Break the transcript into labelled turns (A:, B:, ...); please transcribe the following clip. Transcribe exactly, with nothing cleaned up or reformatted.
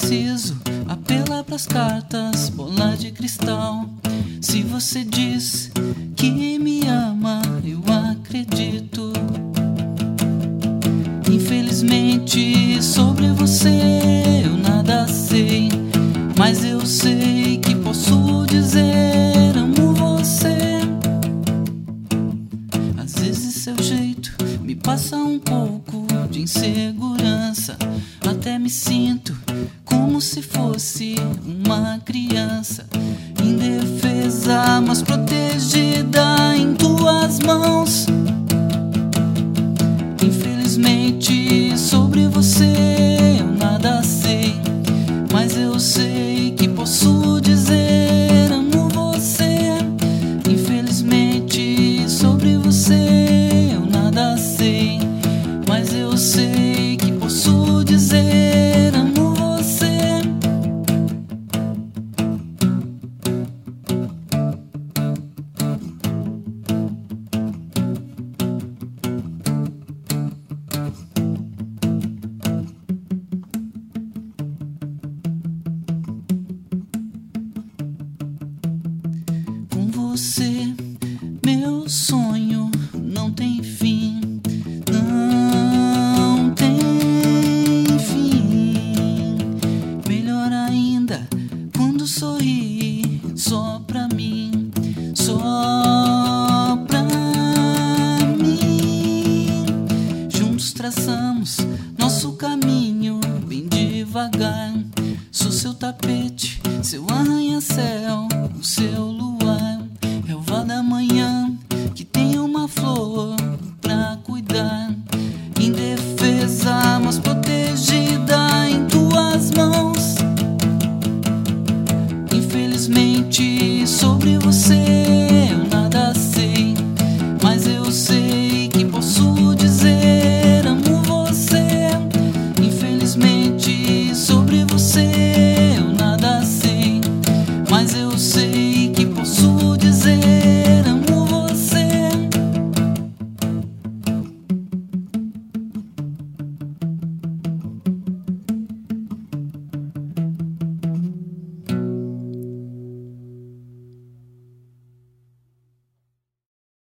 A: preciso apelar pras cartas, bola de cristal. Se você diz que me ama, eu acredito. Infelizmente sobre você eu nada sei, mas eu sei que posso dizer amo você. Às vezes seu jeito me passa um pouco de insegurança, até me sinto como se fosse uma criança, indefesa, mas protegida em tuas mãos. Infelizmente sobre você eu nada sei, mas eu sei que posso dizer amo você. Infelizmente sobre você eu nada sei, mas eu sei que posso dizer amo você. Com você meu sonho não tem fim, não tem fim. Melhor ainda quando sorri só pra mim, só pra mim. Juntos traçamos nosso caminho bem devagar. Sou seu tapete, seu arranha-céu, o seu lugar.